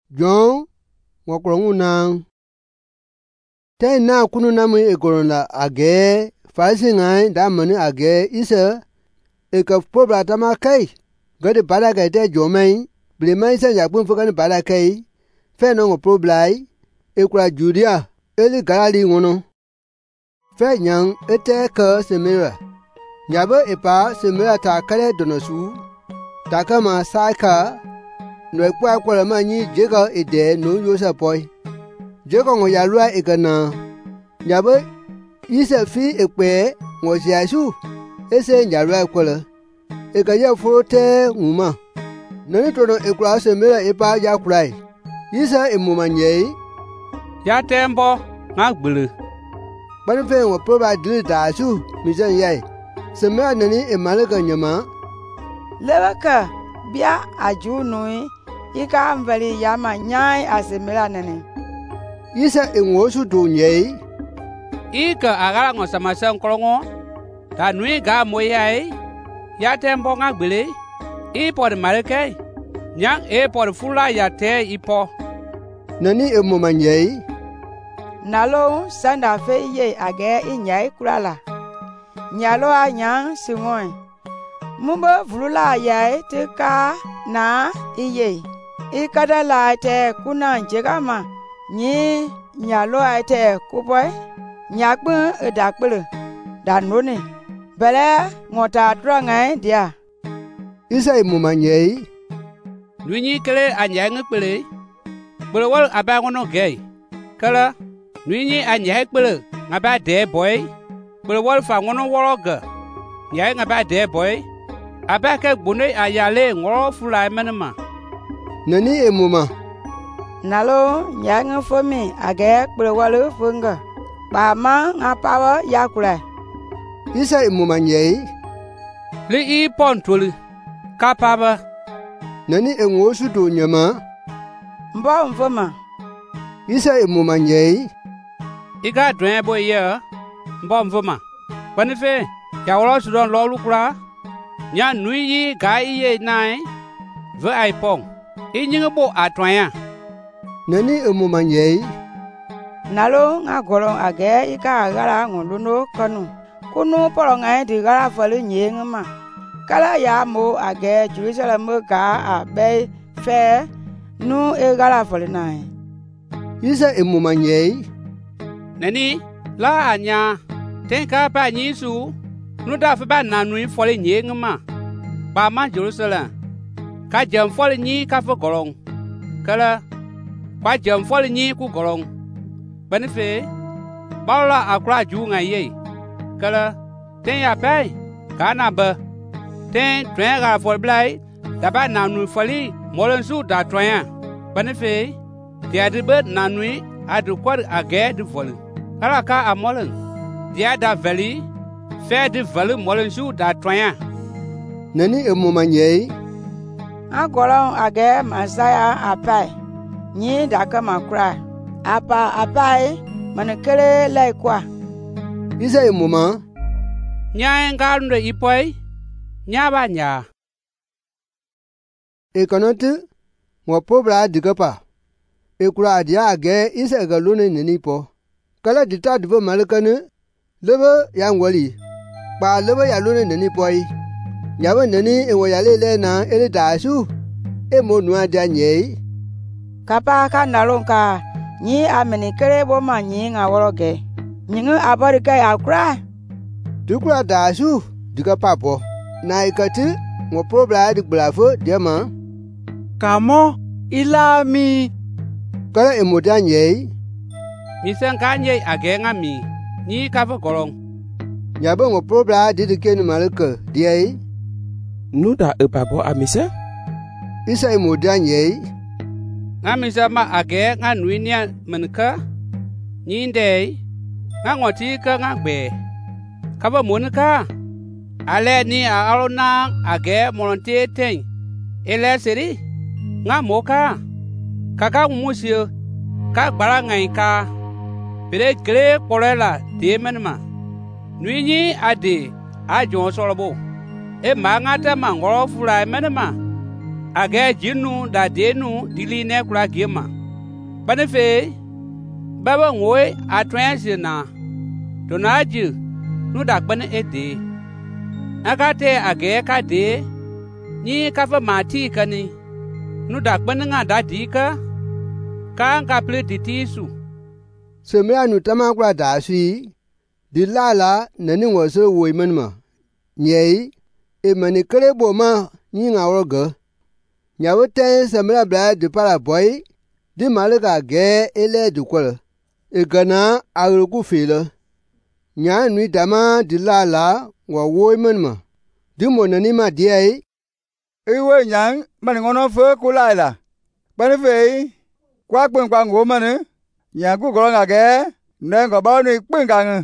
John wakulongu nang. Tay na kunu namu ekolonda age farisi ngai da mani age isa eka pobla tama kai gade bala kai te jomai blema isa yakun fukani bala kai fe no poblai ekura Judea eli Galili ngono fe nyang ete ka semira nyabo epa semira ta kale donosu takama saika no kwa kwa manyi jega ede no yosa boy jega ngo yalwa ekana nyabo isa fi ekpe ngo siasu ese nyalwa kwala ekaya frote nguma nani tono ekura semira epa yakurai isa emumanye ya tembo ngagbulu bani fe ngo proba dili dasu misan yai semira nani emalaka nyama lebaka bia ajunui ika mvali yama nyai asemira nani isa engosu dunyei ika agala ngo samasa nkolongo ta nui ga moyai ya tembo ngagbele ipo de maleke nyang ipo de fula ya te ipo nani emumanyei nalo sanda fe ye age inyai kurala nyalo anyang singoi mumba vulula yai te ka na iye ikada la te kuna jegama ni nyalo te kuboy nyakbu edakpele danone bele ngota drangai dia isa emumanyei nuinyi kele anyang kpele bolwal abangono gay kala nuinyi anyang kpele ngaba de boy bolwal fa ngono woroga nyai ngaba de boy abaka gbone ayale ngoro fulai manama nani emuma nalo nyang fomi age bolwal funga ba ma ngapawa yakura isa emumanyei li ipon tuli kapaba nani engosu dunyama mbo mfoma isa emumanyei iga dwen boy ya mbo mvoma panife ya wolo sudon lo lukura nya nui yi ga iye nai ve aipong inyinga bo atwaya nani emumanyei nalo ngagoro age ika agara nguluno kanu kunu porongai di gara fali nyengma kala ya mo age Jerusalem ga abe fe nu e gara fali nai isa emumanyei nani la anya tenka pa nyisu nu da fa ba na nui fali nyengma ba ma Jerusalem ka jam fali nyi ka fa gorong kala kwa jam fali nyi ku gorong banife bawla akra ju ngai kala ten ya pai kana ba ten twen ga for blai da ba na nu fali molen su da twen banife dia de bet na nui adu kwar age de vol kala ka amolen dia da valley fe de vol molen su da twen nani emumanyei agoro age masaya apai nyi da kama kra apa apai manekele laikwa isa emuma nya ngarunde ipoi nya ba nya ekonoti ngo pobla digapa ekura dia age isa galone nani po kala dita divo malakane lebe yangwali pa lebe yalone nani poi nyaba nani enwo yale le na ele dasu emo nua dia nyei kapa ka nalonka nyi amene kere bo ma nyi ngaworoge nyinga abari kai akra dukura dasu digapa po na ikati ngo probla di blafo diama kamo ilami kala emodanye misen kanye agenga mi ni ka fa gorong nyaba ngo probla di dikeni malaka diai nuda epabo amise isa emodanye ngamisa ma age nga nuinia menka nyinde nga ngoti ka nga gbe kaba monka ale ni alona age monte ten ele seri nga moka kaka musio ka gbara ngai ka pere gre korela de menma nuini ade ajon sorobo e mangata mangoro fula menma age jinu da denu dili ne kura gema bane fe baba ngoi atwense na donaji nu da bane ede akate age ka de ni ka fa mati kani nu da bane nga da dika ka nga ple ditisu semya nu tama kura da sui dilala nani ngose woiman ma nyei e mani kere boma ni nga woga nyawo ten semra bla de para boy di malga ge ele du kwal e gana agrugu fela nya nui dama dilala wa woiman ma di monani ma diei e we nyang mani ngono fe kulala bani fe kwa kwen kwa ngoma ne nya ku ko nga ge ne ko ba ni kwen ka ng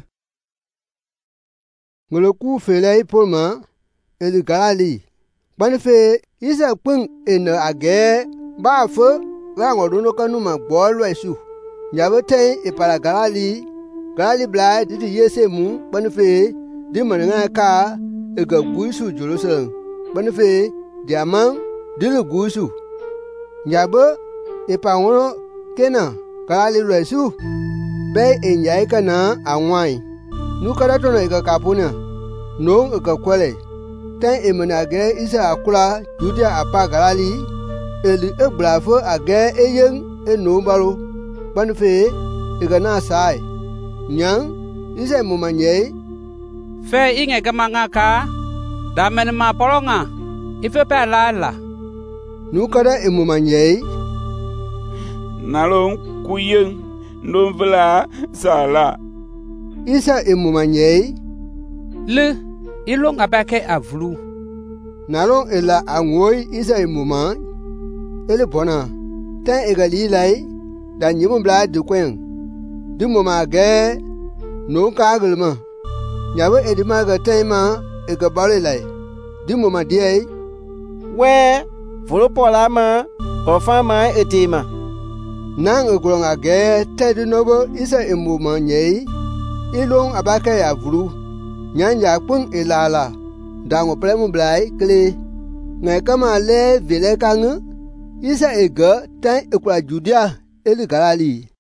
ngolo ku fela i polma e di galali bani fe isa kwen en age ba fo la ngodo no kanu ma bol wesu nyabe ten e para galali bla di yese mu bani fe di mananga ka e ga guisu Jerusalem bani fe diamang di lu guisu nyabe e pa wono kena galali wesu be enyai kana anwai nu kada tono e ga kapuna no e ga kwele ten e manage isa akula Judea apa galali eli e bravo age eyen e no baro bani fe e ga na sai nyang isa mu manye fe inge gamanga ka da men ma poronga ife pa la nu kada e mu manye nalon kuyen ndon vla sala isa e mu manye le ilong abake avlu nalon ela angoi isa e mu ma ele bona ten e ga li lai da nyimu bla du kwen di mu ma ge no ka gulma nyabe e di ma ga tema e ga bare lai di mu ma diei we volo pola ma ofa ma etima nang e gulonga ge te di nobo isa e mu ma nyei ilong abake ya vlu nyanja kpung ilala dango premu blai kle ngai kama le vile kang isa e ga tan e kwa Judea eli Galili